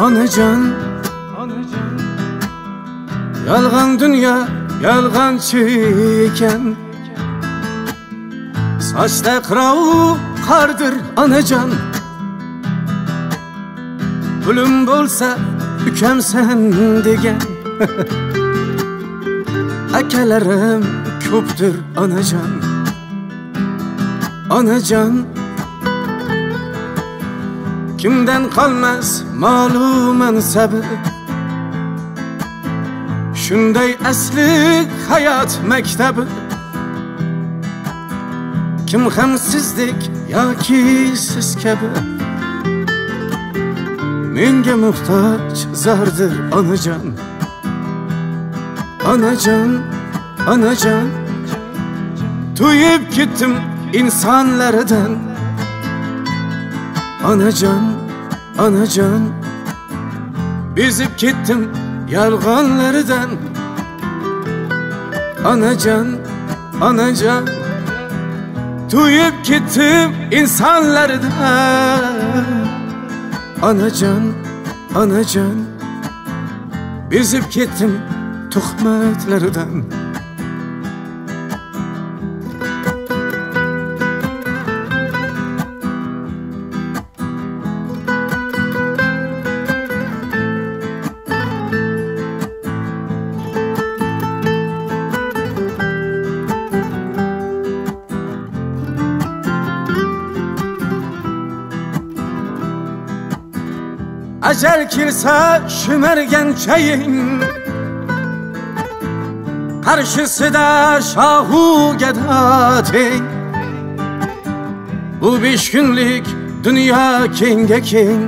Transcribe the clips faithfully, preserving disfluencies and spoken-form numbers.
onajon, onajon. Yolg'on dunyo, yolg'onchi ekan. Sochda qirov qordir onajon. Pulim bo'lsa ukamsan degan. Akalarim ko'pdir onajon, onajon. Kimdan qolmas molu mansabi, shunday asli hayot maktabi. Kim ham sizdek yoki siz kabi menga muhtoj zordir onajon, onajon, onajon. To'yib ketdim insonlardan, onajon, onajon. Bezib ketdim yolg'onlaridan, onajon, onajon. To'yib ketdim insonlardan, onajon, onajon. Bezib ketdim tuhmatlaridan. Ajal kelsa shimargan chaying, qarshisida shohu gado teng. Bu besh kunlik dunyo kenga keng,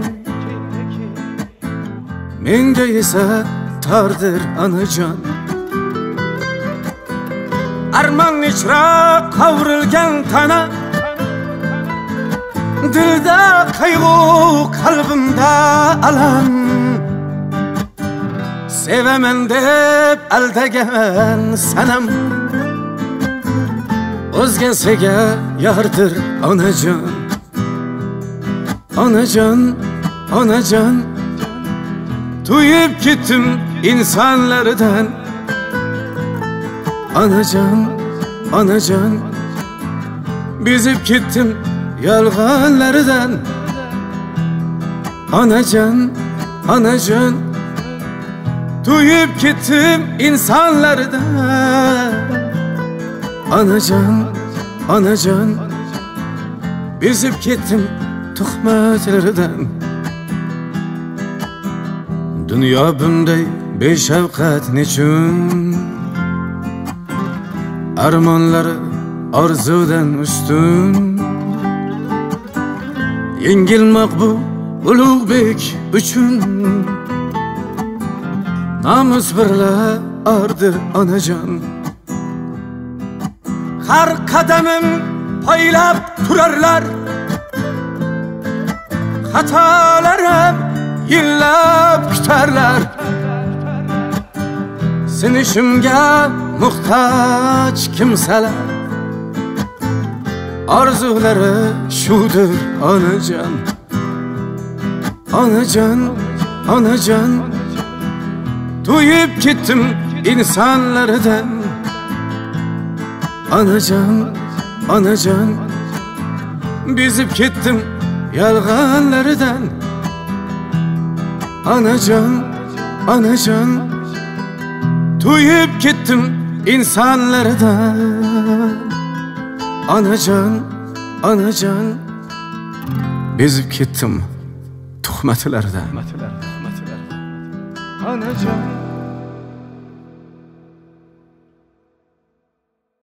menga esa tordir onajon. Armon ichra qovrilgan tana, dilda qayg'u, qalbimda alam. Sevaman deb aldagan sanam, o'zgasiga yordir onajon, onajon, onajon. To'yib ketdim insonlardan, onajon, onajon. Bezib ketdim yolg'onlaridan, onajon, onajon. To'yib ketdim insonlardan, onajon, onajon. Bezib ketdim tuhmatlaridan. Dunyo bunday beshafqat nechun? Armonlari orzudan ustun. Yengilmoq bu ulug'bek uchun, namus birla ordir onajon. Har qadamim poylab turarlar, xatolarim yillab kutarlar. Sinishimga muhtoj kimsalar, orzulari shudir onajon, onajon, onajon. To'yib ketdim insonlardan, onajon, onajon. Bezib ketdim yolg'onlaridan, onajon, onajon. To'yib ketdim insonlardan, onajon, onajon. Bezib ketdim tuhmatlardan, onajon.